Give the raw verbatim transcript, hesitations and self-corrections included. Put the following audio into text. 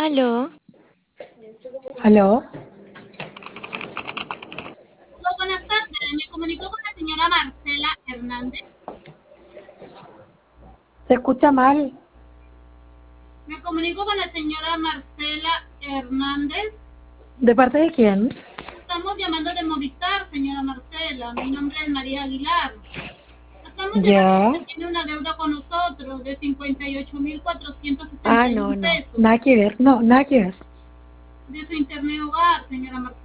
Aló, ¿Aló? Hola, buenas tardes. Me comunico con la señora Marcela Hernández. ¿Se escucha mal? Me comunico con la señora Marcela Hernández. ¿De parte de quién? Estamos llamando de Movistar, señora Marcela. Mi nombre es María Aguilar. Estamos llamando Ya. porque tiene una deuda con nosotros de cincuenta y ocho mil cuatrocientos Ah, sesenta y no, un no. pesos Nada que ver. No, nada que ver. de su internet hogar, señora Marcela.